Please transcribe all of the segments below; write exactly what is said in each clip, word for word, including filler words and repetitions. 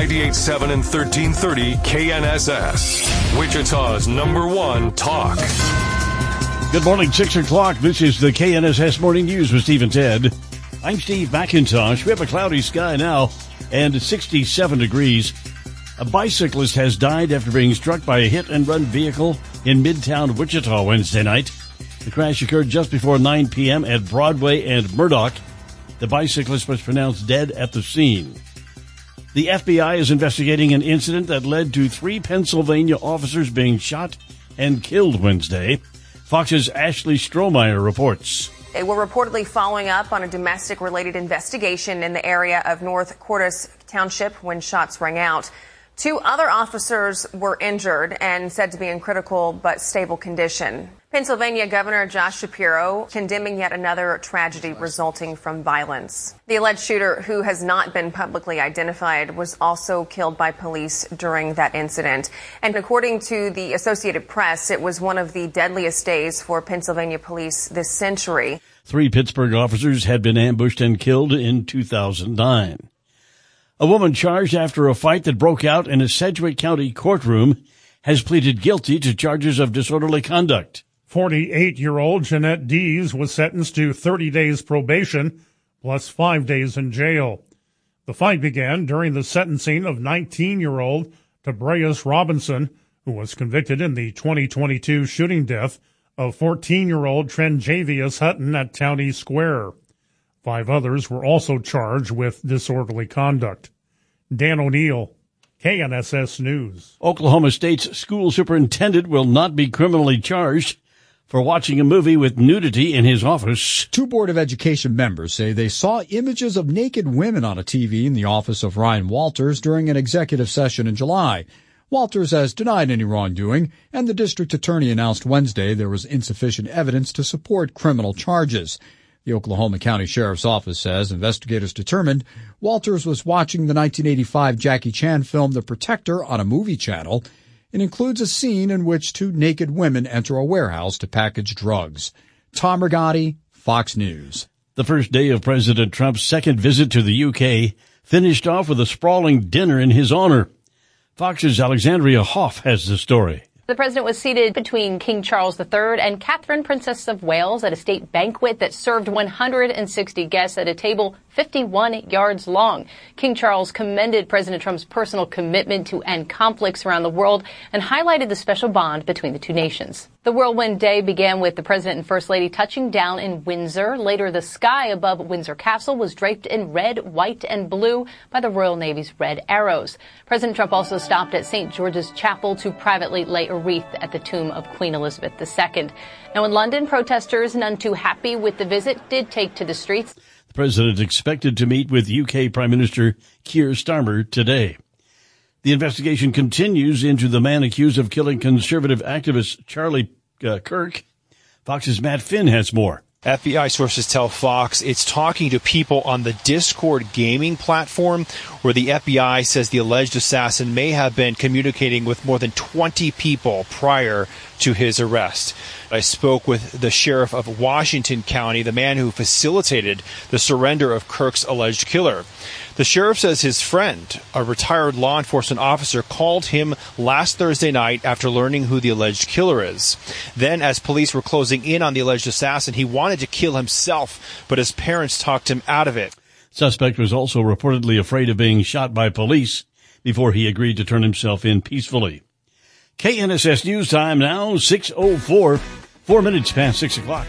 ninety-eight point seven and thirteen thirty K N S S, Wichita's number one talk. Good morning, six o'clock. This is the K N S S Morning News with Steve and Ted. I'm Steve McIntosh. We have a cloudy sky now and sixty-seven degrees. A bicyclist has died after being struck by a hit-and-run vehicle in Midtown Wichita Wednesday night. The crash occurred just before nine p.m. at Broadway and Murdoch. The bicyclist was pronounced dead at the scene. The F B I is investigating an incident that led to three Pennsylvania officers being shot and killed Wednesday. Fox's Ashley Strohmeyer reports. They were reportedly following up on a domestic-related investigation in the area of North Cordes Township when shots rang out. Two other officers were injured and said to be in critical but stable condition. Pennsylvania Governor Josh Shapiro condemning yet another tragedy resulting from violence. The alleged shooter, who has not been publicly identified, was also killed by police during that incident. And according to the Associated Press, it was one of the deadliest days for Pennsylvania police this century. Three Pittsburgh officers had been ambushed and killed in two thousand nine. A woman charged after a fight that broke out in a Sedgwick County courtroom has pleaded guilty to charges of disorderly conduct. forty-eight-year-old Jeanette Dees was sentenced to thirty days probation plus five days in jail. The fight began during the sentencing of nineteen-year-old Tabrias Robinson, who was convicted in the twenty twenty-two shooting death of fourteen-year-old Trenjavius Hutton at Towney Square. Five others were also charged with disorderly conduct. Dan O'Neill, K N S S News. Oklahoma State's school superintendent will not be criminally charged for watching a movie with nudity in his office. Two Board of Education members say they saw images of naked women on a T V in the office of Ryan Walters during an executive session in July. Walters has denied any wrongdoing, and the district attorney announced Wednesday there was insufficient evidence to support criminal charges. The Oklahoma County Sheriff's Office says investigators determined Walters was watching the nineteen eighty-five Jackie Chan film The Protector on a movie channel. It includes a scene in which two naked women enter a warehouse to package drugs. Tom Rigotti, Fox News. The first day of President Trump's second visit to the U K finished off with a sprawling dinner in his honor. Fox's Alexandria Hoff has the story. The president was seated between King Charles the Third and Catherine, Princess of Wales, at a state banquet that served one hundred sixty guests at a table fifty-one yards long. King Charles commended President Trump's personal commitment to end conflicts around the world and highlighted the special bond between the two nations. The whirlwind day began with the president and first lady touching down in Windsor. Later, the sky above Windsor Castle was draped in red, white, and blue by the Royal Navy's red arrows. President Trump also stopped at Saint George's Chapel to privately lay a wreath at the tomb of Queen Elizabeth the Second. Now in London, protesters, none too happy with the visit, did take to the streets. The president expected to meet with U K Prime Minister Keir Starmer today. The investigation continues into the man accused of killing conservative activist Charlie uh, Kirk. Fox's Matt Finn has more. F B I sources tell Fox it's talking to people on the Discord gaming platform, where the F B I says the alleged assassin may have been communicating with more than twenty people prior to his arrest. I spoke with the sheriff of Washington County, the man who facilitated the surrender of Kirk's alleged killer. The sheriff says his friend, a retired law enforcement officer, called him last Thursday night after learning who the alleged killer is. Then, as police were closing in on the alleged assassin, he wanted to kill himself, but his parents talked him out of it. Suspect was also reportedly afraid of being shot by police before he agreed to turn himself in peacefully. K N S S News Time now, six oh four, four minutes past six o'clock.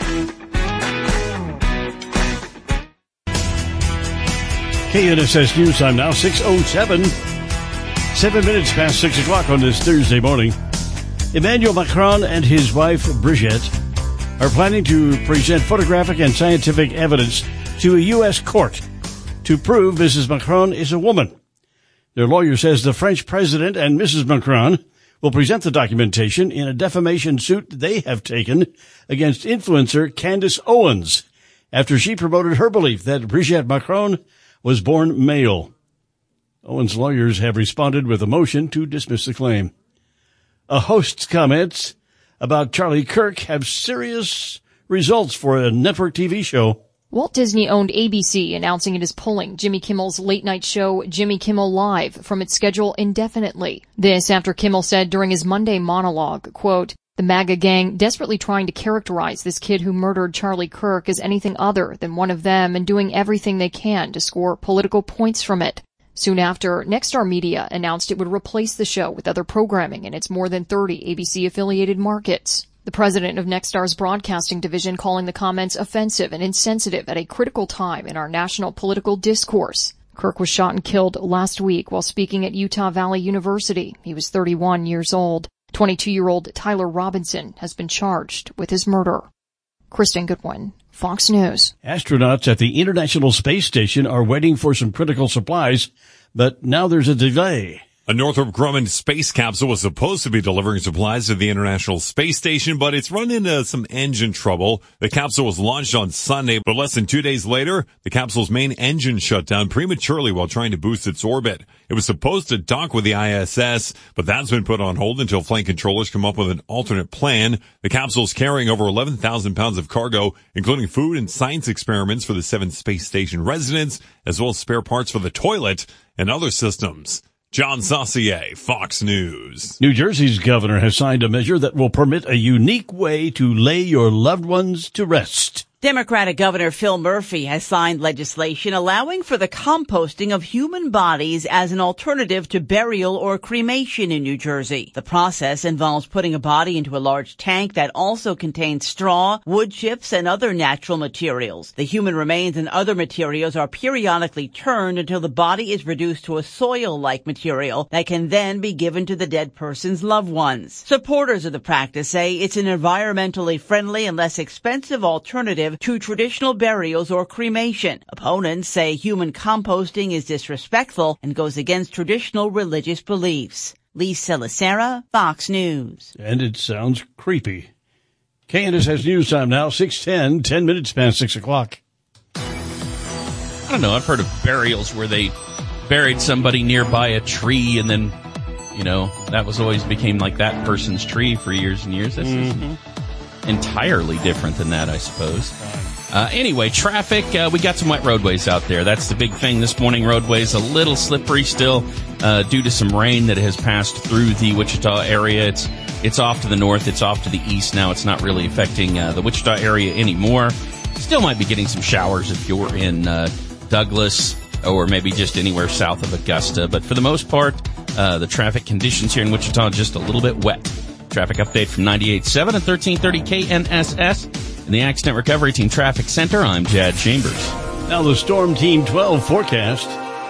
K N S S News Time now, six oh seven, seven minutes past six o'clock on this Thursday morning. Emmanuel Macron and his wife, Brigitte, are planning to present photographic and scientific evidence to a U S court to prove Missus Macron is a woman. Their lawyer says the French president and Missus Macron will present the documentation in a defamation suit they have taken against influencer Candace Owens after she promoted her belief that Brigitte Macron was born male. Owens' lawyers have responded with a motion to dismiss the claim. A host's comments about Charlie Kirk have serious results for a network T V show. Walt Disney owned A B C, announcing it is pulling Jimmy Kimmel's late-night show Jimmy Kimmel Live from its schedule indefinitely. This after Kimmel said during his Monday monologue, quote, "The MAGA gang desperately trying to characterize this kid who murdered Charlie Kirk as anything other than one of them and doing everything they can to score political points from it." Soon after, Nexstar Media announced it would replace the show with other programming in its more than thirty A B C-affiliated markets. The president of Nexstar's broadcasting division calling the comments offensive and insensitive at a critical time in our national political discourse. Kirk was shot and killed last week while speaking at Utah Valley University. He was thirty-one years old. twenty-two-year-old Tyler Robinson has been charged with his murder. Kristen Goodwin, Fox News. Astronauts at the International Space Station are waiting for some critical supplies, but now there's a delay. A Northrop Grumman space capsule was supposed to be delivering supplies to the International Space Station, but it's run into some engine trouble. The capsule was launched on Sunday, but less than two days later, the capsule's main engine shut down prematurely while trying to boost its orbit. It was supposed to dock with the I S S, but that's been put on hold until flight controllers come up with an alternate plan. The capsule's carrying over eleven thousand pounds of cargo, including food and science experiments for the seven space station residents, as well as spare parts for the toilet and other systems. John Saucier, Fox News. New Jersey's governor has signed a measure that will permit a unique way to lay your loved ones to rest. Democratic Governor Phil Murphy has signed legislation allowing for the composting of human bodies as an alternative to burial or cremation in New Jersey. The process involves putting a body into a large tank that also contains straw, wood chips, and other natural materials. The human remains and other materials are periodically turned until the body is reduced to a soil-like material that can then be given to the dead person's loved ones. Supporters of the practice say it's an environmentally friendly and less expensive alternative to traditional burials or cremation. Opponents say human composting is disrespectful and goes against traditional religious beliefs. Lisa Lacera, Fox News. And it sounds creepy. K N S S News Time now, six ten, ten minutes past six o'clock. I don't know, I've heard of burials where they buried somebody nearby a tree and then, you know, that was always became like that person's tree for years and years. This mm-hmm. is entirely different than that, I suppose. Uh, anyway, traffic, uh, we got some wet roadways out there. That's the big thing this morning. Roadways a little slippery still uh, due to some rain that has passed through the Wichita area. It's it's off to the north. It's off to the east now. It's not really affecting uh, the Wichita area anymore. Still might be getting some showers if you're in uh, Douglas or maybe just anywhere south of Augusta. But for the most part, uh, the traffic conditions here in Wichita are just a little bit wet. Traffic update from ninety-eight point seven and thirteen thirty K N S S. In the Accident Recovery Team Traffic Center, I'm Chad Chambers. Now the Storm Team twelve forecast.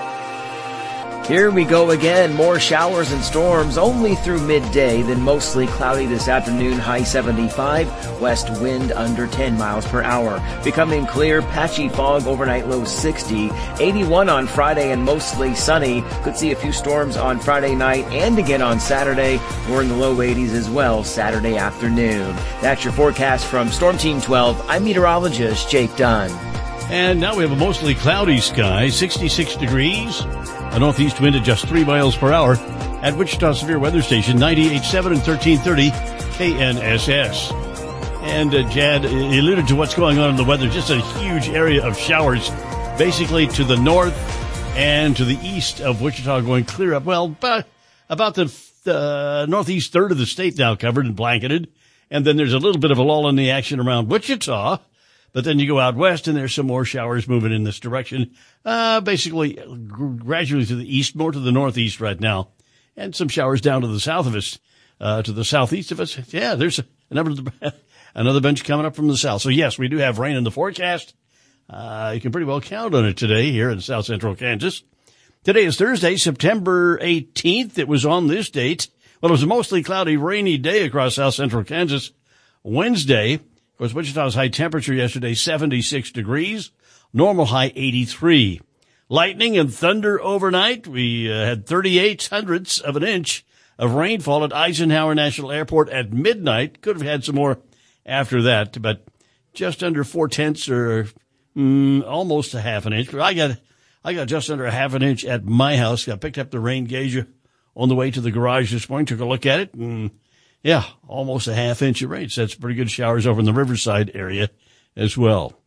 Here we go again. More showers and storms only through midday, then mostly cloudy this afternoon, high seventy-five, west wind under ten miles per hour. Becoming clear, patchy fog, overnight low sixty, eighty-one on Friday and mostly sunny. Could see a few storms on Friday night and again on Saturday. We're in the low eighties as well Saturday afternoon. That's your forecast from Storm Team twelve. I'm meteorologist Jake Dunn. And now we have a mostly cloudy sky, sixty-six degrees. A northeast wind at just three miles per hour at Wichita Severe Weather Station, ninety-eight point seven and thirteen thirty K N S S. And uh, Jad alluded to what's going on in the weather, just a huge area of showers, basically to the north and to the east of Wichita going clear up. Well, about, about the uh, northeast third of the state now covered and blanketed. And then there's a little bit of a lull in the action around Wichita. But then you go out west and there's some more showers moving in this direction. Uh, basically gradually to the east, more to the northeast right now. And some showers down to the south of us, uh, to the southeast of us. Yeah, there's another, another bunch coming up from the south. So yes, we do have rain in the forecast. Uh, you can pretty well count on it today here in south central Kansas. Today is Thursday, September eighteenth. It was on this date. Well, it was a mostly cloudy, rainy day across south central Kansas. Wednesday, of course, Wichita's high temperature yesterday, seventy-six degrees, normal high eighty-three. Lightning and thunder overnight. We uh, had thirty-eight hundredths of an inch of rainfall at Eisenhower National Airport at midnight. Could have had some more after that, but just under four tenths or mm, almost a half an inch. I got, I got just under a half an inch at my house. I picked up the rain gauge on the way to the garage this morning, took a look at it, and yeah, almost a half inch of rain. So that's pretty good showers over in the Riverside area as well.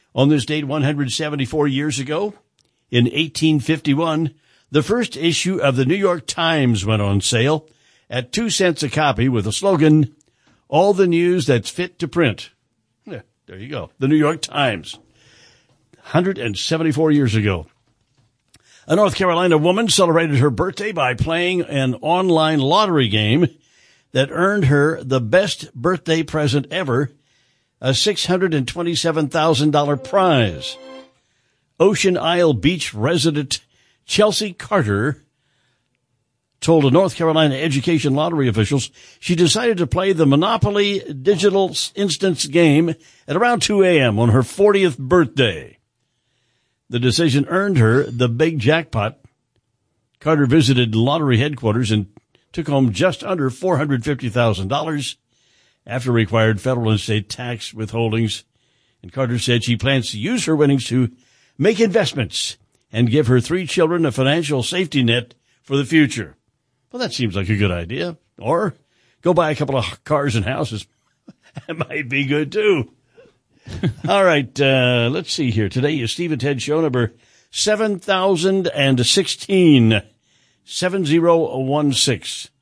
On this date, one hundred seventy-four years ago, in eighteen fifty-one, the first issue of the New York Times went on sale at two cents a copy with the slogan, "All the news that's fit to print." Yeah, there you go. The New York Times. one hundred seventy-four years ago. A North Carolina woman celebrated her birthday by playing an online lottery game that earned her the best birthday present ever, a six hundred twenty-seven thousand dollars prize. Ocean Isle Beach resident Chelsea Carter told a North Carolina education lottery officials she decided to play the Monopoly digital instance game at around two a.m. on her fortieth birthday. The decision earned her the big jackpot. Carter visited lottery headquarters and took home just under four hundred fifty thousand dollars after required federal and state tax withholdings. And Carter said she plans to use her winnings to make investments and give her three children a financial safety net for the future. Well, that seems like a good idea. Or go buy a couple of cars and houses. That might be good, too. All right, uh, let's see here. Today is Steve and Ted show number seven thousand sixteen, seven zero one six.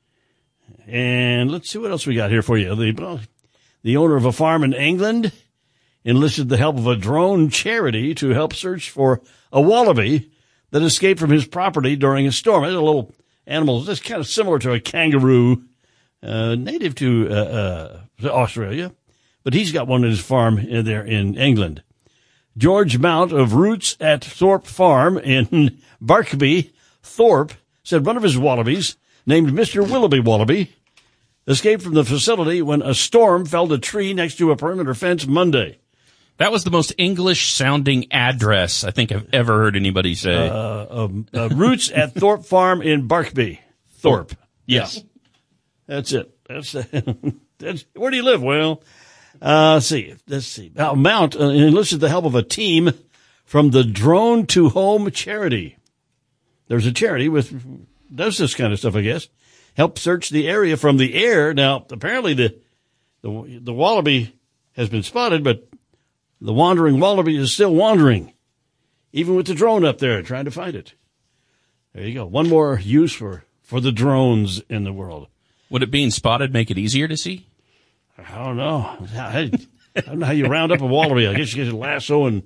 And let's see what else we got here for you. The, well, the owner of a farm in England enlisted the help of a drone charity to help search for a wallaby that escaped from his property during a storm. It's a little animal that's kind of similar to a kangaroo, uh, native to uh, uh, Australia. But he's got one at his farm in there in England. George Mount of Roots at Thorpe Farm in Barkby, Thorpe, said one of his wallabies, named Mister Willoughby Wallaby, escaped from the facility when a storm felled a tree next to a perimeter fence Monday. That was the most English-sounding address I think I've ever heard anybody say. Uh, um, uh, Roots at Thorpe Farm in Barkby, Thorpe. Yes, yeah. That's it. That's, that's where do you live? Well. Uh, let's see. Let's see. Now, Mount uh, enlisted the help of a team from the Drone to Home charity. There's a charity with does this kind of stuff, I guess. Help search the area from the air. Now, apparently the the the wallaby has been spotted, but the wandering wallaby is still wandering, even with the drone up there trying to find it. There you go. One more use for for the drones in the world. Would it being spotted make it easier to see? I don't know. I don't know how you round up a wallaby. I guess you get a lasso and,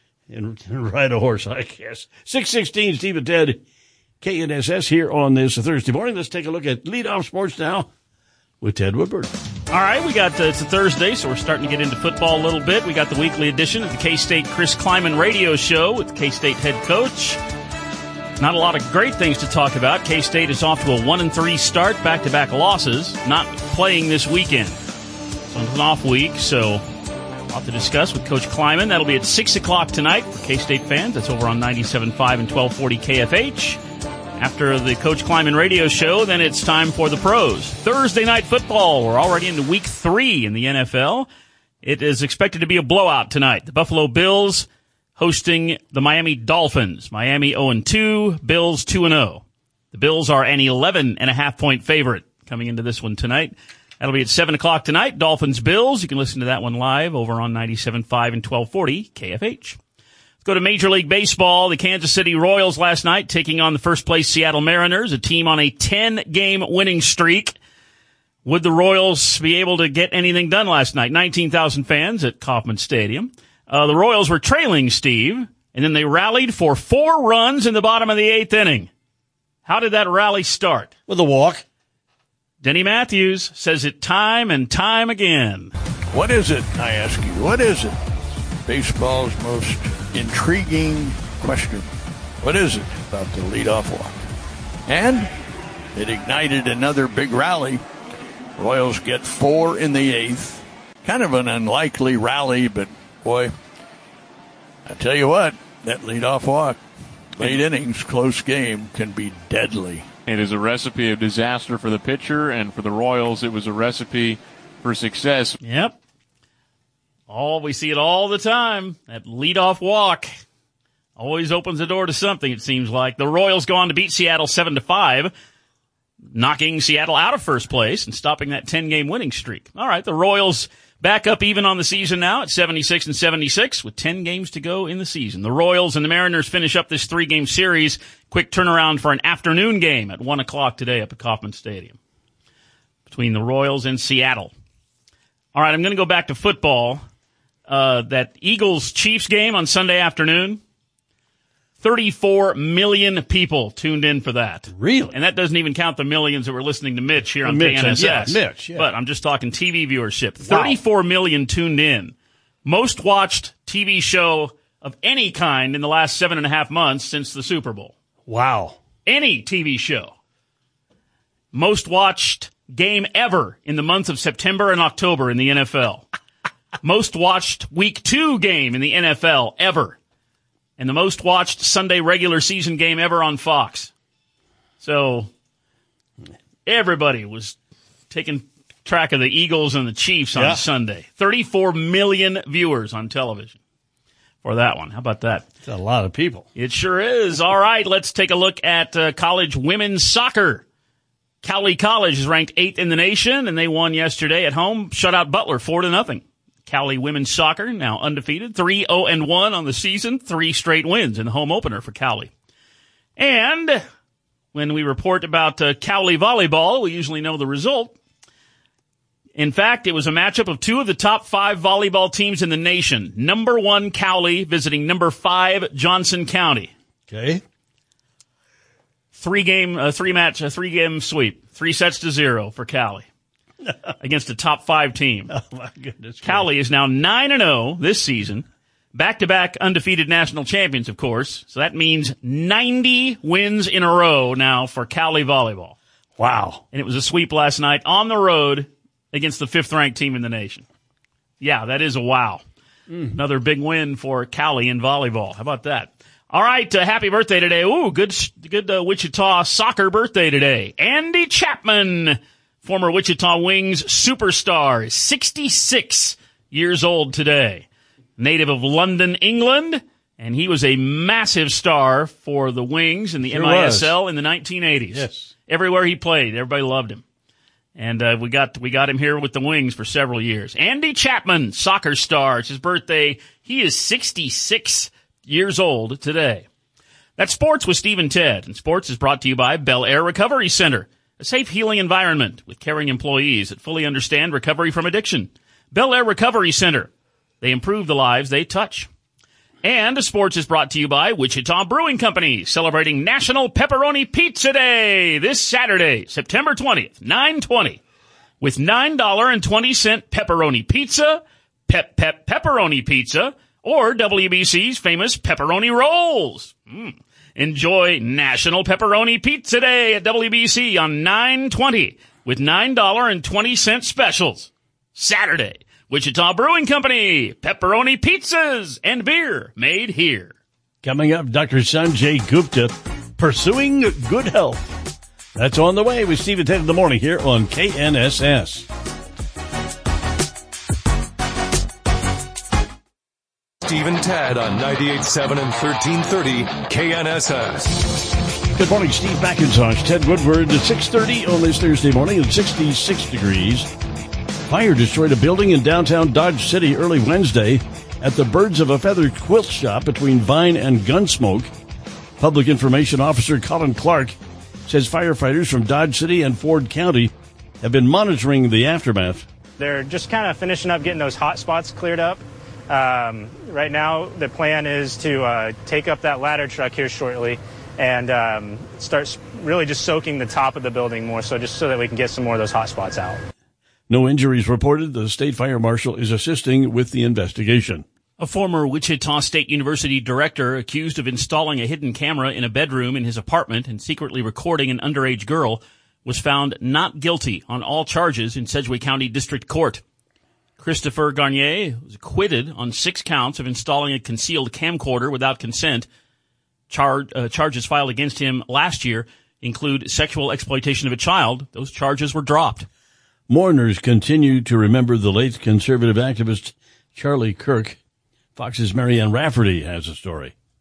and ride a horse, I guess. six sixteen, Steve and Ted, K N S S here on this Thursday morning. Let's take a look at Leadoff Sports now with Ted Woodward. All right, we got uh, it's a Thursday, so we're starting to get into football a little bit. We got the weekly edition of the K-State Chris Kleiman radio show with K-State head coach. Not a lot of great things to talk about. K-State is off to a one and three start, back-to-back losses, not playing this weekend. It's an off week, so a lot to discuss with Coach Kleiman. That'll be at six o'clock tonight for K-State fans. That's over on ninety-seven point five and twelve forty K F H. After the Coach Kleiman radio show, then it's time for the pros. Thursday night football. We're already into week three in the N F L. It is expected to be a blowout tonight. The Buffalo Bills hosting the Miami Dolphins. Miami oh and two, Bills two and oh. The Bills are an eleven and a half point favorite coming into this one tonight. That'll be at seven o'clock tonight. Dolphins Bills. You can listen to that one live over on ninety-seven point five and twelve forty K F H. Let's go to Major League Baseball. The Kansas City Royals last night taking on the first place Seattle Mariners, a team on a ten game winning streak. Would the Royals be able to get anything done last night? nineteen thousand fans at Kauffman Stadium. Uh, the Royals were trailing, Steve, and then they rallied for four runs in the bottom of the eighth inning. How did that rally start? With a walk. Denny Matthews says it time and time again. What is it, I ask you? What is it? Baseball's most intriguing question. What is it about the leadoff walk? And it ignited another big rally. Royals get four in the eighth. Kind of an unlikely rally, but boy, I tell you what, that leadoff walk, late innings, close game, can be deadly. It is a recipe of disaster for the pitcher, and for the Royals, it was a recipe for success. Yep. Oh, we see it all the time. That leadoff walk always opens the door to something, it seems like. The Royals go on to beat Seattle seven to five, knocking Seattle out of first place and stopping that ten game winning streak. All right, the Royals Back up even on the season now at seventy-six and seventy-six with ten games to go in the season. The Royals and the Mariners finish up this three-game series. Quick turnaround for an afternoon game at one o'clock today up at Kauffman Stadium between the Royals and Seattle. All right, I'm going to go back to football. Uh, that Eagles-Chiefs game on Sunday afternoon, thirty-four million people tuned in for that. Really? And that doesn't even count the millions that were listening to Mitch here on Mitch, K N S S. yeah, Mitch, yeah. But I'm just talking T V viewership. Wow. thirty-four million tuned in. Most watched T V show of any kind in the last seven and a half months since the Super Bowl. Wow. Any T V show. Most watched game ever in the months of September and October in the N F L. Most watched week two game in the N F L ever. And the most watched Sunday regular season game ever on Fox. So everybody was taking track of the Eagles and the Chiefs on yeah. Sunday. thirty-four million viewers on television for that one. How about that? That's a lot of people. It sure is. All right, let's take a look at uh, college women's soccer. Cowley College is ranked eighth in the nation, and they won yesterday at home. Shut out Butler four to nothing. Cowley women's soccer now undefeated, three oh and one on the season, three straight wins in the home opener for Cowley. And when we report about uh, Cowley volleyball, we usually know the result. In fact, it was a matchup of two of the top five volleyball teams in the nation. Number one Cowley visiting number five Johnson County. Okay. Three game, uh, three match, a three game sweep, three sets to zero for Cowley. Against a top five team. Oh, my goodness. Cowley is now nine and oh this season. Back-to-back undefeated national champions, of course. So that means ninety wins in a row now for Cowley volleyball. Wow. And it was a sweep last night on the road against the fifth-ranked team in the nation. Yeah, that is a wow. Mm. Another big win for Cowley in volleyball. How about that? All right, uh, happy birthday today. Ooh, good, good uh, Wichita soccer birthday today. Andy Chapman. Former Wichita Wings superstar, is sixty-six years old today. Native of London, England, and he was a massive star for the Wings in the Sure M I S L was. in the nineteen eighties. Yes. Everywhere he played, everybody loved him. And uh, we got we got him here with the Wings for several years. Andy Chapman, soccer star. It's his birthday. He is sixty-six years old today. That's Sports with Steve and Ted. And Sports is brought to you by Bel Air Recovery Center. A safe, healing environment with caring employees that fully understand recovery from addiction. Bel Air Recovery Center. They improve the lives they touch. And Sports is brought to you by Wichita Brewing Company, celebrating National Pepperoni Pizza Day this Saturday, September twentieth, nine twenty, with nine dollars and twenty cents pepperoni pizza, Pep Pep Pepperoni Pizza, or W B C's famous pepperoni rolls. Mm. Enjoy National Pepperoni Pizza Day at W B C on nine twenty with nine dollars and twenty cents specials. Saturday, Wichita Brewing Company, pepperoni pizzas and beer made here. Coming up, Doctor Sanjay Gupta, pursuing good health. That's on the way with Steve and Ted in the morning here on K N S S. Steve and Ted on ninety-eight point seven and thirteen thirty K N S S. Good morning, Steve McIntosh, Ted Woodward, at six thirty on this Thursday morning at sixty-six degrees. Fire destroyed a building in downtown Dodge City early Wednesday at the Birds of a Feather quilt shop between Vine and Gunsmoke. Public Information Officer Colin Clark says firefighters from Dodge City and Ford County have been monitoring the aftermath. They're just kind of finishing up getting those hot spots cleared up. Um, right now, the plan is to uh, take up that ladder truck here shortly and um, start really just soaking the top of the building more, so just so that we can get some more of those hot spots out. No injuries reported. The state fire marshal is assisting with the investigation. A former Wichita State University director accused of installing a hidden camera in a bedroom in his apartment and secretly recording an underage girl was found not guilty on all charges in Sedgwick County District Court. Christopher Garnier was acquitted on six counts of installing a concealed camcorder without consent. Char- uh, charges filed against him last year include sexual exploitation of a child. Those charges were dropped. Mourners continue to remember the late conservative activist Charlie Kirk. Fox's Marianne Rafferty has a story.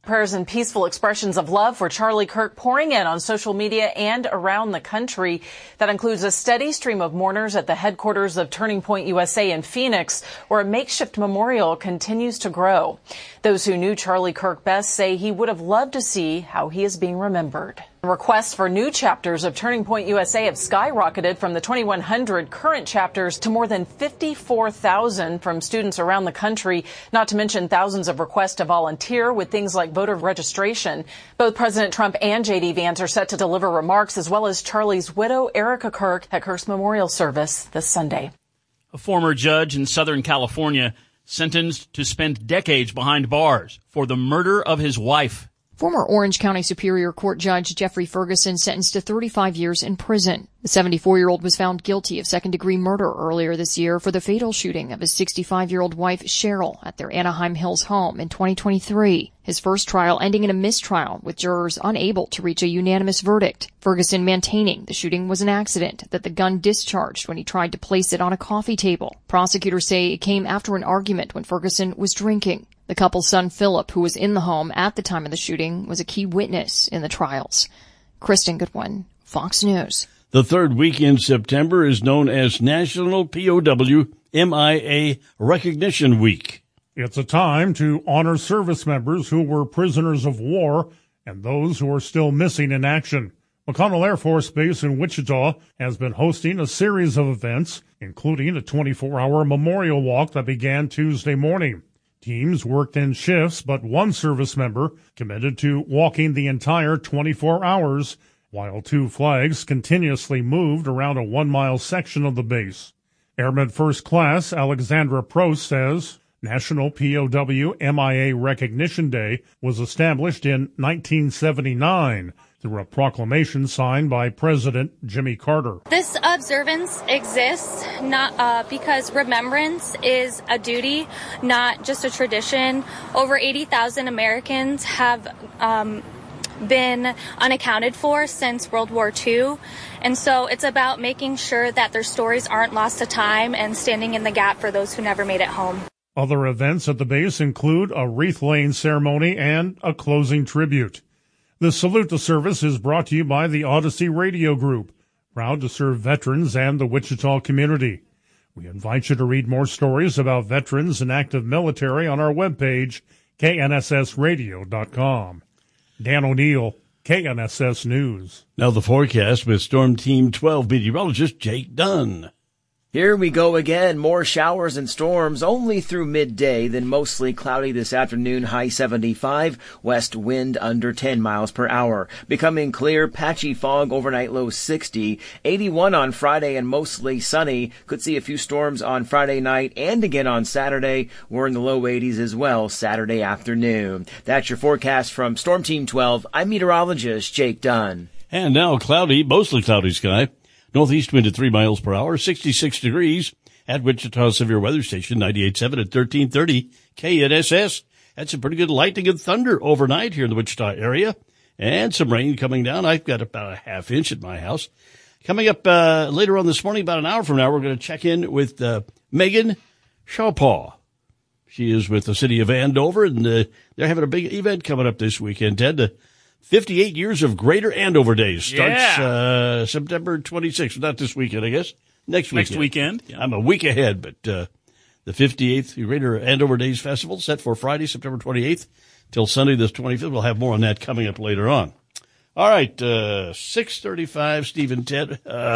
Prayers and peaceful expressions of love for Charlie Kirk pouring in on social media and around the country. That includes a steady stream of mourners at the headquarters of Turning Point U S A in Phoenix, where a makeshift memorial continues to grow. Those who knew Charlie Kirk best say he would have loved to see how he is being remembered. Requests for new chapters of Turning Point U S A have skyrocketed from the twenty-one hundred current chapters to more than fifty-four thousand from students around the country, not to mention thousands of requests to volunteer with things like voter registration. Both President Trump and J D Vance are set to deliver remarks, as well as Charlie's widow, Erica Kirk, at Kirk's memorial service this Sunday. A former judge in Southern California sentenced to spend decades behind bars for the murder of his wife. Former Orange County Superior Court Judge Jeffrey Ferguson sentenced to thirty-five years in prison. The seventy-four-year-old was found guilty of second-degree murder earlier this year for the fatal shooting of his sixty-five-year-old wife Cheryl at their Anaheim Hills home in twenty twenty-three. His first trial ending in a mistrial, with jurors unable to reach a unanimous verdict. Ferguson maintaining the shooting was an accident, that the gun discharged when he tried to place it on a coffee table. Prosecutors say it came after an argument when Ferguson was drinking. The couple's son, Philip, who was in the home at the time of the shooting, was a key witness in the trials. Kristen Goodwin, Fox News. The third week in September is known as National P O W M I A Recognition Week. It's a time to honor service members who were prisoners of war and those who are still missing in action. McConnell Air Force Base in Wichita has been hosting a series of events, including a twenty-four hour memorial walk that began Tuesday morning. Teams worked in shifts, but one service member committed to walking the entire twenty-four hours, while two flags continuously moved around a one-mile section of the base. Airman First Class Alexandra Prost says National P O W M I A Recognition Day was established in nineteen seventy-nine through a proclamation signed by President Jimmy Carter. This observance exists not uh, because remembrance is a duty, not just a tradition. Over eighty thousand Americans have um, been unaccounted for since World War Two. And so it's about making sure that their stories aren't lost to time and standing in the gap for those who never made it home. Other events at the base include a wreath-laying ceremony and a closing tribute. The Salute to Service is brought to you by the Odyssey Radio Group, proud to serve veterans and the Wichita community. We invite you to read more stories about veterans and active military on our webpage, K N S S radio dot com. Dan O'Neill, K N S S News. Now the forecast with Storm Team twelve meteorologist Jake Dunn. Here we go again. More showers and storms only through midday, then mostly cloudy this afternoon, high seventy-five, west wind under ten miles per hour. Becoming clear, patchy fog, overnight low sixty, eighty-one on Friday and mostly sunny. Could see a few storms on Friday night and again on Saturday. We're in the low eighties as well Saturday afternoon. That's your forecast from Storm Team twelve. I'm meteorologist Jake Dunn. And now cloudy, mostly cloudy sky. Northeast wind at three miles per hour, sixty-six degrees at Wichita Severe Weather Station, ninety-eight point seven at thirteen thirty K N S S. Had some pretty good lightning and thunder overnight here in the Wichita area, and some rain coming down. I've got about a half inch at my house. Coming up uh, later on this morning, about an hour from now, we're going to check in with uh, Megan Shawpaw. She is with the city of Andover, and uh, they're having a big event coming up this weekend, Ted. The fifty-eight years of Greater Andover Days starts yeah. uh, September twenty-sixth. Not this weekend, I guess. Next weekend. Next weekend. Yeah, I'm a week ahead, but uh, the fifty-eighth Greater Andover Days Festival set for Friday, September twenty-eighth, till Sunday the twenty-fifth. We'll have more on that coming up later on. All right, uh, six thirty-five, Steve and Ted, uh,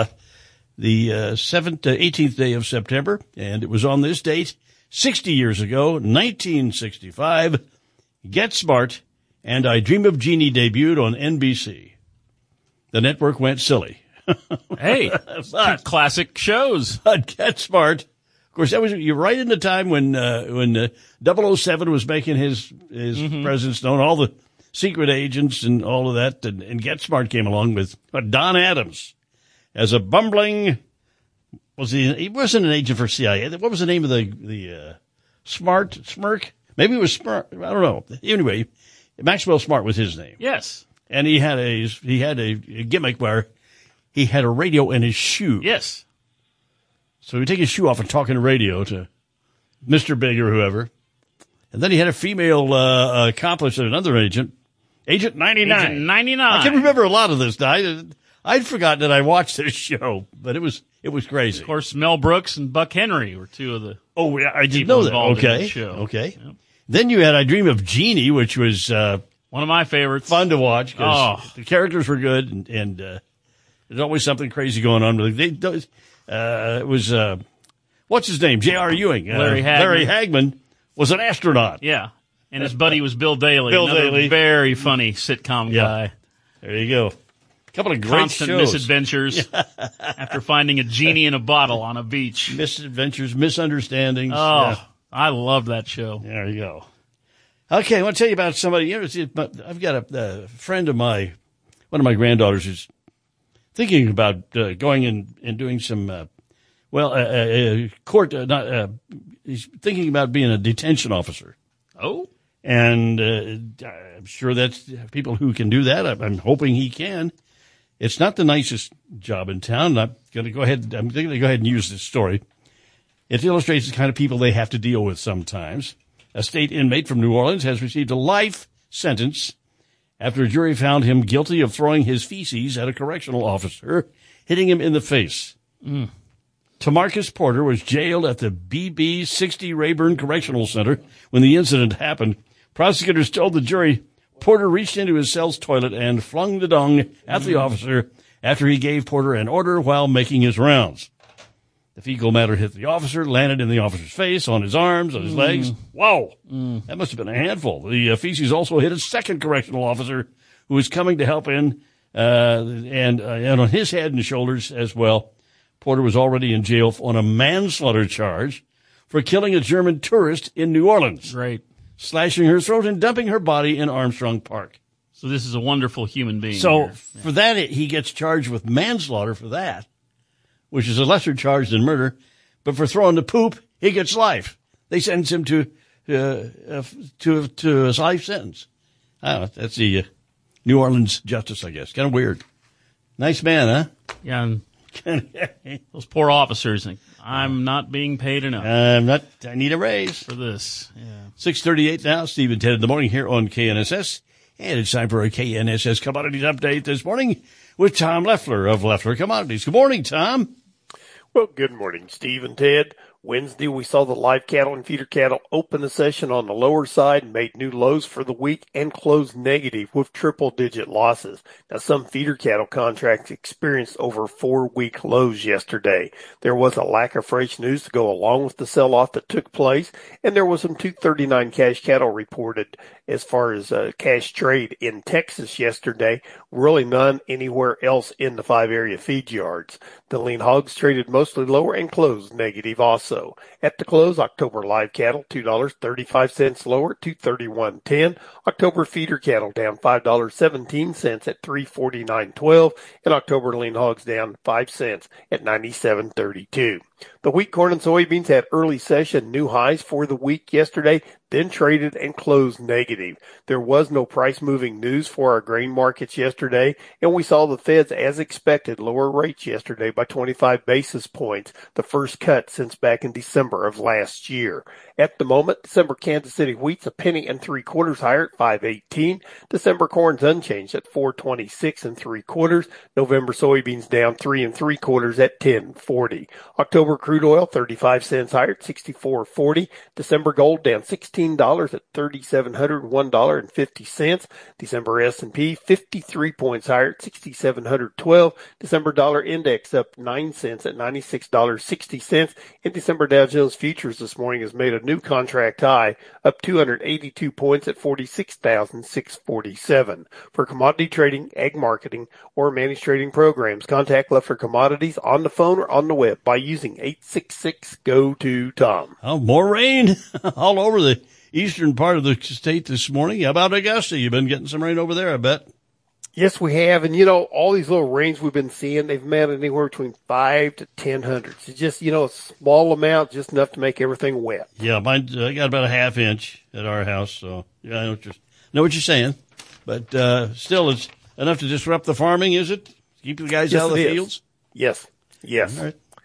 the uh, seventh to eighteenth day of September, and it was on this date, sixty years ago, nineteen sixty-five, Get Smart and I Dream of Jeannie debuted on N B C. The network went silly. Hey, but, classic shows. But Get Smart, of course, that was you're right in the time when uh, when uh, double oh seven was making his his mm-hmm. presence known. All the secret agents and all of that, and, and Get Smart came along with uh, Don Adams as a bumbling. Was he? He wasn't an agent for C I A. What was the name of the the uh, Smart Smirk? Maybe it was Smart. I don't know. Anyway. Maxwell Smart was his name. Yes. And he had a, he had a, a gimmick where he had a radio in his shoe. Yes. So he'd take his shoe off and talk in the radio to Mister Big or whoever. And then he had a female uh, accomplice and another agent, Agent ninety-nine. Agent ninety-nine. I can remember a lot of this. I, I'd forgotten that I watched this show, but it was it was crazy. Of course, Mel Brooks and Buck Henry were two of the Oh, yeah, I didn't people know that. involved in Okay, that show. okay. Yep. Then you had I Dream of Jeannie, which was uh, one of my favorites. Fun to watch because Oh. the characters were good, and, and uh, there's always something crazy going on. But they, those, uh, it was uh, what's his name? J R. Ewing. Uh, Larry Hagman. Larry Hagman was an astronaut. Yeah. And his buddy was Bill Daly. Bill another Daly. very funny sitcom Yeah. guy. There you go. A couple of great Constant shows. misadventures after finding a genie in a bottle on a beach. Misadventures, misunderstandings. Oh, Yeah. I loved that show. There you go. Okay, I want to tell you about somebody. You know, see, I've got a, a friend of my, one of my granddaughters who's thinking about uh, going and, and doing some, uh, well, uh, uh, court, uh, not, uh, he's thinking about being a detention officer. Oh? And uh, I'm sure that's people who can do that. I'm, I'm hoping he can. It's not the nicest job in town. I'm going to go ahead. I'm going to go ahead and use this story. It illustrates the kind of people they have to deal with sometimes. A state inmate from New Orleans has received a life sentence after a jury found him guilty of throwing his feces at a correctional officer, hitting him in the face. Mm. Tamarcus Porter was jailed at the B B sixty Rayburn Correctional Center when the incident happened. Prosecutors told the jury Porter reached into his cell's toilet and flung the dung at the officer after he gave Porter an order while making his rounds. The fecal matter hit the officer, landed in the officer's face, on his arms, on his Mm. legs. Whoa! Mm. That must have been a handful. The uh, feces also hit a second correctional officer who was coming to help in, uh, and, uh, and on his head and shoulders as well. Porter was already in jail on a manslaughter charge for killing a German tourist in New Orleans. Right. Slashing her throat and dumping her body in Armstrong Park. So this is a wonderful human being. So here. for that, he gets charged with manslaughter for that, which is a lesser charge than murder. But for throwing the poop, he gets life. They sentence him to uh, uh, to to his life sentence. I don't know. That's the uh, New Orleans justice, I guess. Kind of weird. Nice man, huh? Yeah. And those poor officers think, I'm not being paid enough. I'm not. I need a raise for this. Yeah. six thirty-eight now. Steve and Ted in the morning here on K N S S. And it's time for a K N S S Commodities Update this morning with Tom Leffler of Leffler Commodities. Good morning, Tom. Well, good morning, Steve and Ted. Wednesday, we saw the live cattle and feeder cattle open the session on the lower side, made new lows for the week, and closed negative with triple-digit losses. Now, some feeder cattle contracts experienced over four-week lows yesterday. There was a lack of fresh news to go along with the sell-off that took place, and there was some two thirty-nine cash cattle reported as far as uh, cash trade in Texas yesterday. Really none anywhere else in the five-area feed yards. The lean hogs traded mostly lower and closed negative also. At the close, October live cattle, two dollars and thirty-five cents lower, two thirty-one ten. October feeder cattle down five dollars and seventeen cents at three forty-nine twelve. And October lean hogs down five cents at ninety-seven thirty-two. The wheat, corn, and soybeans had early session new highs for the week yesterday, then traded and closed negative. There was no price moving news for our grain markets yesterday, and we saw the Feds, as expected, lower rates yesterday by twenty-five basis points, the first cut since back in December of last year. At the moment, December Kansas City wheat's a penny and three quarters higher at five eighteen. December corn's unchanged at four twenty-six and three quarters. November soybeans down three and three quarters at ten forty. October crude oil thirty-five cents higher at sixty-four forty. December gold down sixteen dollars at three thousand seven hundred one dollars and fifty cents. December S and P fifty-three points higher at six thousand seven hundred twelve. December dollar index up nine cents at ninety-six dollars and sixty cents. And December Dow Jones futures this morning has made a new contract high, up two hundred eighty-two points at forty-six thousand six hundred forty-seven. For commodity trading, ag marketing, or managed trading programs, contact Leffler Commodities on the phone or on the web by using eight six six, G O two, T O M. Oh, more rain all over the eastern part of the state this morning. How about Augusta? You've been getting some rain over there, I bet. Yes, we have. And, you know, all these little rains we've been seeing, they've met anywhere between five to ten hundredths. It's just, you know, a small amount, just enough to make everything wet. Yeah, mine, I got about a half inch at our house, so yeah, I know what you're, know what you're saying. But uh, still, it's enough to disrupt the farming, is it? Keep the guys Yes, out of the it is. fields? Yes, yes. All right. Well,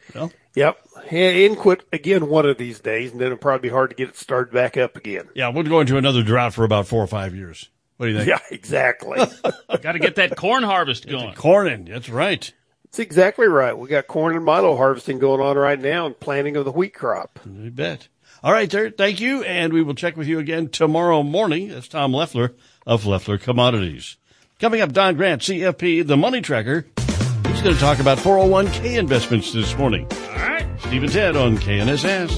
Yep. And quit again one of these days, and then it'll probably be hard to get it started back up again. Yeah, we'll go into another drought for about four or five years. What do you think? Yeah, exactly. Got to get that corn harvest going. Corn in, that's right. That's exactly right. We got corn and milo harvesting going on right now and planting of the wheat crop. You bet. All right, there. Thank you, and we will check with you again tomorrow morning. That's Tom Leffler of Leffler Commodities. Coming up, Don Grant, C F P, the Money Tracker. He's going to talk about four oh one k investments this morning. All right. Steve and Ted on K N S S.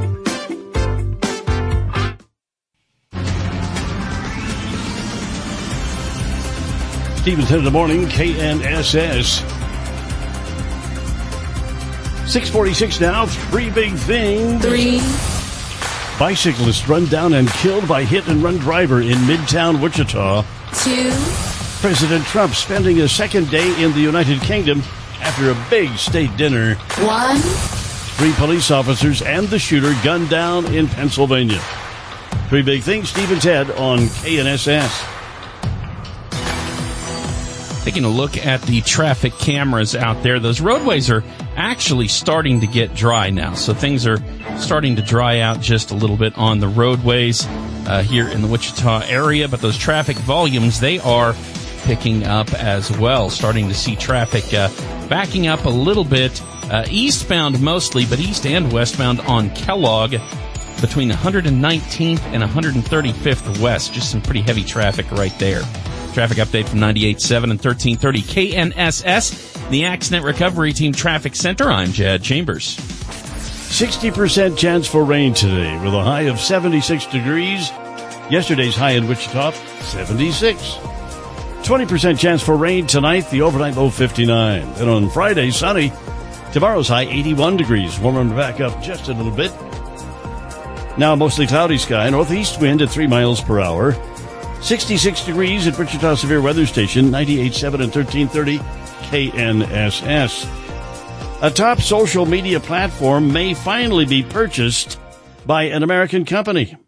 Steve and Ted in the morning, K N S S. six forty-six now, three big things. Three. Bicyclist run down and killed by hit-and-run driver in Midtown Wichita. Two. President Trump spending a second day in the United Kingdom after a big state dinner. One. Three police officers and the shooter gunned down in Pennsylvania. Three big things, Steve and Ted on K N S S. Taking a look at the traffic cameras out there, those roadways are actually starting to get dry now. So things are starting to dry out just a little bit on the roadways uh, here in the Wichita area. But those traffic volumes, they are picking up as well. Starting to see traffic uh, backing up a little bit, uh, eastbound mostly, but east and westbound on Kellogg between one hundred nineteenth and one hundred thirty-fifth west. Just some pretty heavy traffic right there. Traffic update from ninety-eight point seven and thirteen thirty K N S S, the Accident Recovery Team Traffic Center. I'm Jed Chambers. sixty percent chance for rain today with a high of seventy-six degrees. Yesterday's high in Wichita, seventy-six. twenty percent chance for rain tonight, the overnight low fifty-nine. And on Friday, sunny. Tomorrow's high eighty-one degrees, warming back up just a little bit. Now mostly cloudy sky, northeast wind at three miles per hour. sixty-six degrees at Wichita Severe Weather Station, ninety-eight point seven and thirteen thirty K N S S. A top social media platform may finally be purchased by an American company.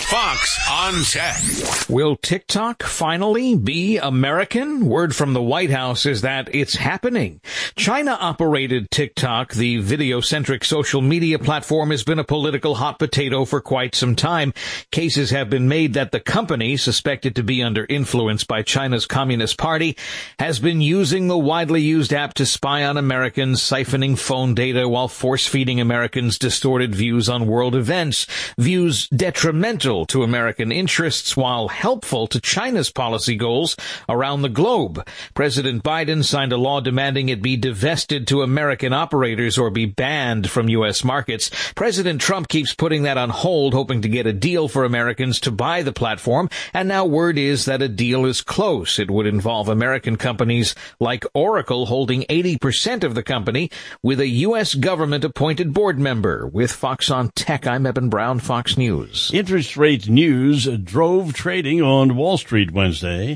Fox on Tech. Will TikTok finally be American? Word from the White House is that it's happening. China-operated TikTok, the video-centric social media platform, has been a political hot potato for quite some time. Cases have been made that the company, suspected to be under influence by China's Communist Party, has been using the widely used app to spy on Americans, siphoning phone data while force-feeding Americans distorted views on world events, views detrimental to American interests while helpful to China's policy goals around the globe. President Biden signed a law demanding it be divested to American operators or be banned from U S markets. President Trump keeps putting that on hold, hoping to get a deal for Americans to buy the platform, and now word is that a deal is close. It would involve American companies like Oracle holding eighty percent of the company with a U S government-appointed board member. With Fox on Tech, I'm Eben Brown, Fox News. Interest rate news drove trading on Wall Street Wednesday.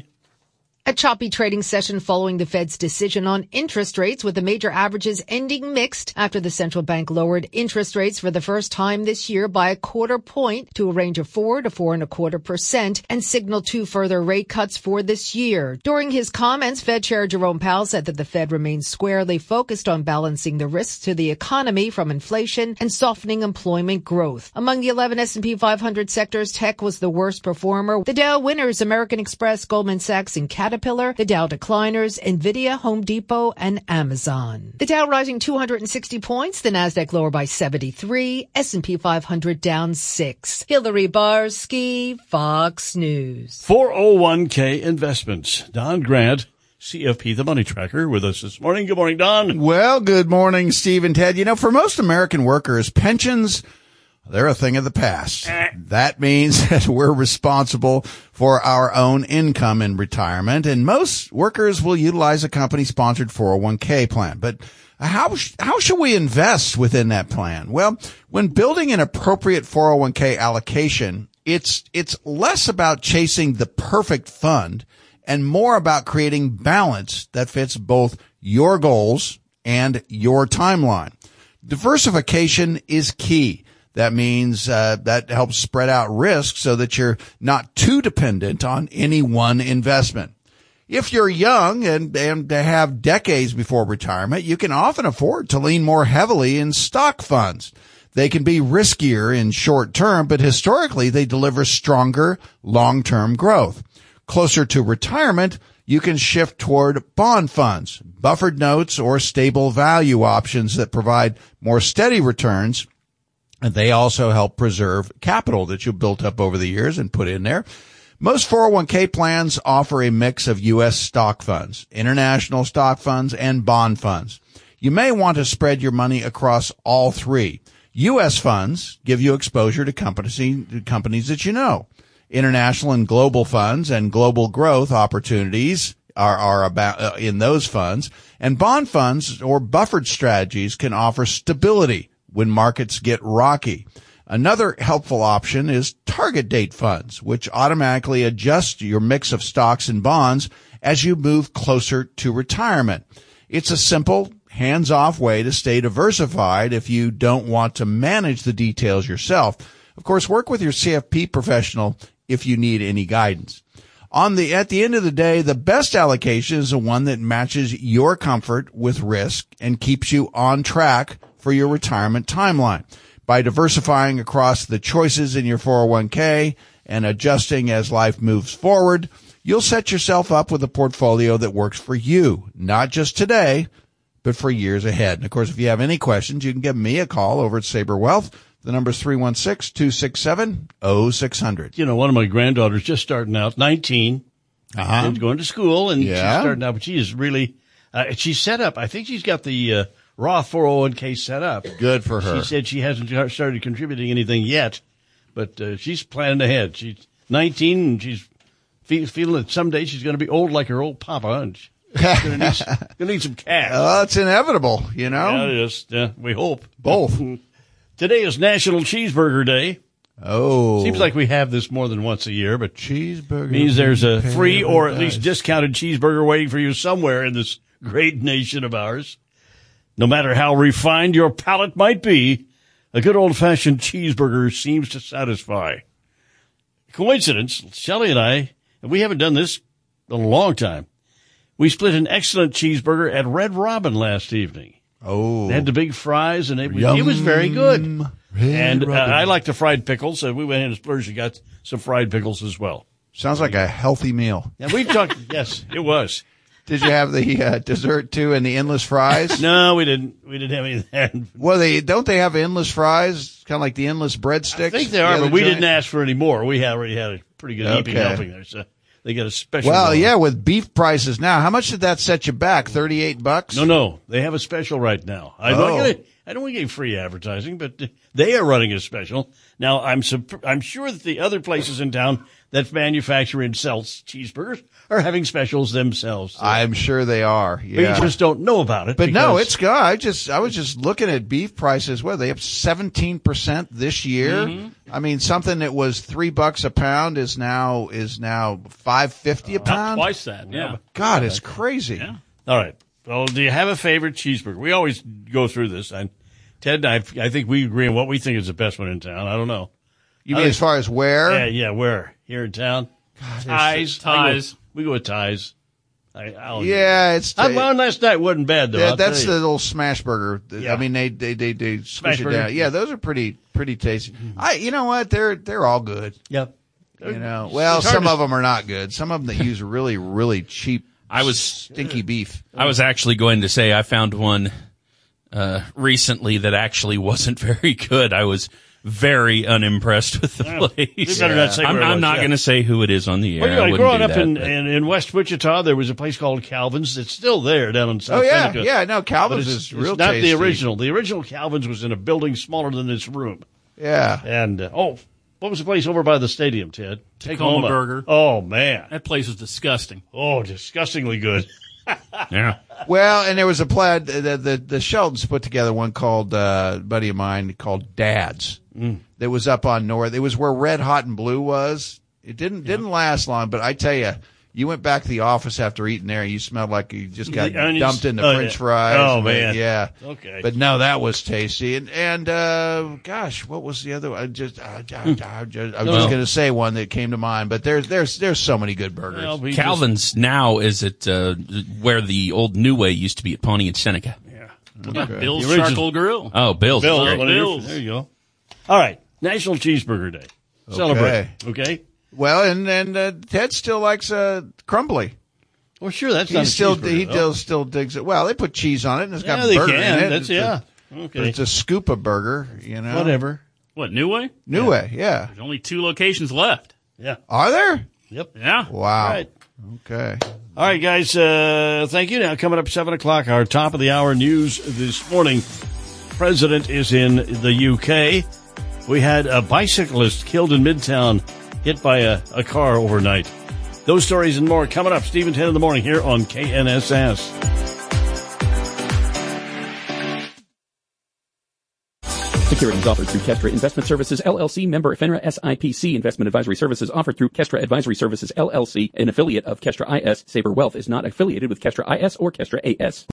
A choppy trading session following the Fed's decision on interest rates, with the major averages ending mixed after the central bank lowered interest rates for the first time this year by a quarter point to a range of four to four and a quarter percent and signaled two further rate cuts for this year. During his comments, Fed Chair Jerome Powell said that the Fed remains squarely focused on balancing the risks to the economy from inflation and softening employment growth. Among the eleven S and P five hundred sectors, tech was the worst performer. The Dow winners, American Express, Goldman Sachs, and Caterpillar. The Dow decliners, Nvidia, Home Depot, and Amazon. The Dow rising two hundred sixty points, the Nasdaq lower by seventy-three, S and P five hundred down six. Hillary Barsky, Fox News. four oh one k Investments. Don Grant, C F P, the Money Tracker, with us this morning. Good morning, Don. Well, good morning, Steve and Ted. You know, for most American workers, pensions, they're a thing of the past. That means that we're responsible for our own income in retirement, and most workers will utilize a company-sponsored four oh one k plan. But how how should we invest within that plan? Well, when building an appropriate four oh one k allocation, it's it's less about chasing the perfect fund and more about creating balance that fits both your goals and your timeline. Diversification is key. That means uh, that helps spread out risk so that you're not too dependent on any one investment. If you're young and, and have decades before retirement, you can often afford to lean more heavily in stock funds. They can be riskier in short term, but historically they deliver stronger long-term growth. Closer to retirement, you can shift toward bond funds, buffered notes, or stable value options that provide more steady returns. And they also help preserve capital that you built up over the years and put in there. Most four oh one k plans offer a mix of U S stock funds, international stock funds, and bond funds. You may want to spread your money across all three. U S funds give you exposure to companies, companies that you know. International and global funds and global growth opportunities are, are about uh, in those funds. And bond funds or buffered strategies can offer stability when markets get rocky. Another helpful option is target date funds, which automatically adjust your mix of stocks and bonds as you move closer to retirement. It's a simple, hands-off way to stay diversified if you don't want to manage the details yourself. Of course, work with your C F P professional if you need any guidance. On the, at the end of the day, the best allocation is the one that matches your comfort with risk and keeps you on track for your retirement timeline. By diversifying across the choices in your four oh one k and adjusting as life moves forward, you'll set yourself up with a portfolio that works for you, not just today, but for years ahead. And of course, if you have any questions, you can give me a call over at Sabre Wealth. The number's three one six, two six seven, oh six hundred. You know, one of my granddaughters just starting out, nineteen, uh-huh. and going to school, and Yeah. she's starting out, but she is really, uh, she's set up. I think she's got the uh, Roth four oh one k set up. Good for her. She said she hasn't started contributing anything yet, but uh, she's planning ahead. She's nineteen, and she's fe- feeling that someday she's going to be old like her old papa, and she's going to need, gonna need some cash. Well, it's inevitable, you know. Yeah, it is. Yeah, we hope. Both. Today is National Cheeseburger Day. Oh. Seems like we have this more than once a year, but cheeseburger means there's a free or at paradise. least discounted cheeseburger waiting for you somewhere in this great nation of ours. No matter how refined your palate might be, a good old-fashioned cheeseburger seems to satisfy. Coincidence, Shelley and I, and we haven't done this in a long time, we split an excellent cheeseburger at Red Robin last evening. Oh. They had the big fries, and it was, Yum. it was very good. Red and uh, Robin. I like the fried pickles, so we went in and splurged and got some fried pickles as well. Sounds like a healthy meal. And we talked, yes, it was. Did you have the uh, dessert too and the endless fries? No, we didn't. We didn't have any of that. Well, they don't they have endless fries, kind of like the endless breadsticks? I think they are, The but other we joint? didn't ask for any more. We had already had a pretty good heaping Okay. helping there, so they got a special. Well, going. yeah, with beef prices now, how much did that set you back? Thirty-eight bucks? No, no, they have a special right now. I Oh. don't get I don't want to get free advertising, but they are running a special now. I'm sup- I'm sure that the other places in town that manufacture and sell cheeseburgers are having specials themselves. So I'm sure they are. we Yeah. just don't know about it. But no, because- it's good. I just I was just looking at beef prices. Well, they have seventeen percent this year. Mhm. I mean, something that was three bucks a pound is now is now five fifty a Not pound. twice that. Yeah. God, it's crazy. All right. Well, do you have a favorite cheeseburger? We always go through this. And Ted and I, I think we agree on what we think is the best one in town. I don't know. You I mean think- as far as where? Yeah, yeah, where? Here in town? Ties. Ties. We go with Ties. I, I'll Yeah, it's I, one last night wasn't bad though. Yeah, I'll that's tell the you. little smash burger. Yeah. I mean, they they they, they squish Smash it burger. down. Yeah, those are pretty pretty tasty. I, you know what? They're they're all good. Yep. You know, well, It's hard some to- of them are not good. Some of them that use really really cheap. I was stinky beef. I was actually going to say I found one uh, recently that actually wasn't very good. I was very unimpressed with the Well, place. you better not say I'm, where it I'm was, not yeah. going to say who it is on the air. Well, you I know, wouldn't growing do up that, in, but- in in West Wichita, there was a place called Calvin's. It's still there down in South Oh, yeah. Seneca. Yeah, no, Calvin's But it's- is real It's not tasty. the original. The original Calvin's was in a building smaller than this room. Yeah. And uh, oh, what was the place over by the stadium, Ted? Tacoma Burger. Oh man, That place was disgusting. oh, disgustingly good. yeah. Well, and there was a plaid. The, the the Sheltons put together one called uh, a buddy of mine called Dad's. Mm. That was up on North. It was where Red Hot and Blue was. It didn't didn't last long, but I tell you, You went back to the office after eating there. You smelled like you just got The onions? dumped into Oh, French yeah. fries. Oh, and, man. yeah. Okay. But no, that was tasty. And and uh, gosh, what was the other one? I just I, I, I, just, I was Well- just going to say one that came to mind. But there's there's there's so many good burgers. Calvin's now is at uh, where the old New Way used to be at Pawnee and Seneca. Yeah. What about Okay. Bill's The original- Charcoal Grill? Oh, Bill's. Bill's. Great. one of your- Bill's. There you go. All right. National Cheeseburger Day. Celebrate. Okay. Well, and and uh, Ted still likes uh, crumbly. Well, sure, that's he not a still cheeseburger, he though. still still digs it. Well, they put cheese on it, and it's Yeah, got they burger can. in it. That's- It's yeah. A, Okay. It's a scoop of burger, you know. Whatever. What, New Way? New Yeah. Way, yeah. There's only two locations left. Yeah. Are there? Yep. Yeah. Wow. All right. Okay. All right, guys. Uh, thank you. Now, coming up seven o'clock, our top of the hour news this morning. President is in the U K. We had a bicyclist killed in Midtown, hit by a, a car overnight. Those stories and more coming up. Steve and ten in the morning here on K N S S. Securities offered through Kestra Investment Services, L L C, member FINRA S I P C. Investment advisory services offered through Kestra Advisory Services, L L C, an affiliate of Kestra I S. Saber Wealth is not affiliated with Kestra I S or Kestra A S.